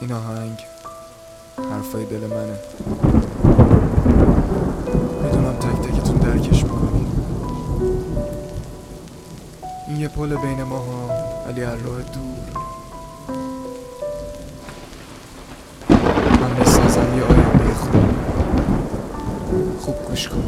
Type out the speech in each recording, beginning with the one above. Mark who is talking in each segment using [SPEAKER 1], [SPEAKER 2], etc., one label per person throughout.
[SPEAKER 1] این آهنگ حرفای دل منه. میدونم تک تکتون درکش میکنی. این یه پل بین ما ها، ولی هر راه دور من بسازم یه آینده خوب گوش کن.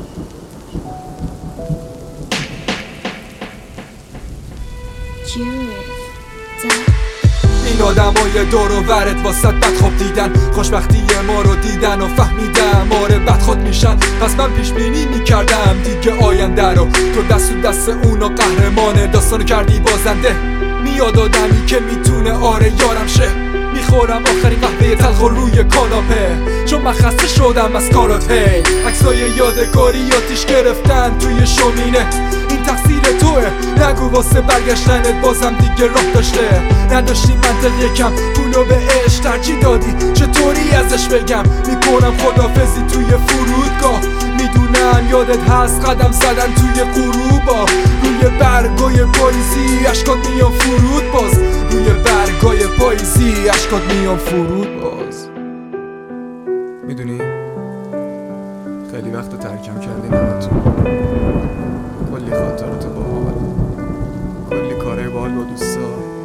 [SPEAKER 2] این آدمای دور و برت واسط بدخواب دیدن، خوشبختی ما رو دیدن و فهمیدم آره بدخواد میشن. پس من پیش بینی میکردم دیگه آینده رو، تو دست اونا قهرمانه داستانو کردی بازنده. میاد آدمی که میتونه آره یارم شه، میخورم آخرین قهوه تلخ روی کاناپه، چون من خسته شدم از کارات. هی عکسای یادگاری آتیش گرفتن توی شومینه، این تقصیر توه، نگو واسه برگشتنت بازم دیگه راه داشته. نداشتی منطق یکم پولو به عشق ترجیح دادی، چطوری ازش بگم میکنم خدافزی توی فرودگاه. میدونم یادت هست قدم زدن توی غروبا، روی برگای پاییزی اشکات میان فرود باز، روی برگای پاییزی اشکات میان فرود باز.
[SPEAKER 1] میدونی خیلی وقت ترکم کردی نمتون، کلی خاطرات باحال، کلی کارهای باحال با دوستا.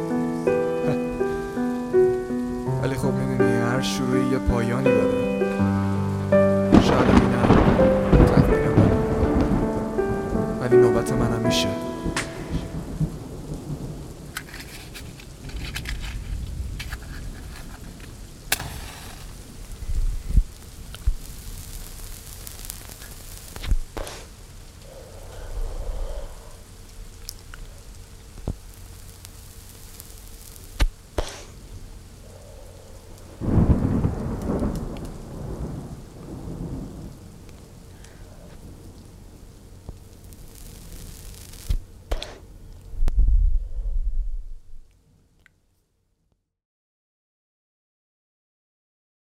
[SPEAKER 1] ولی خب میدونی هر شروعی یه پایانی داره. شاید اینم تقدیر منه، ولی نوبت منم میشه.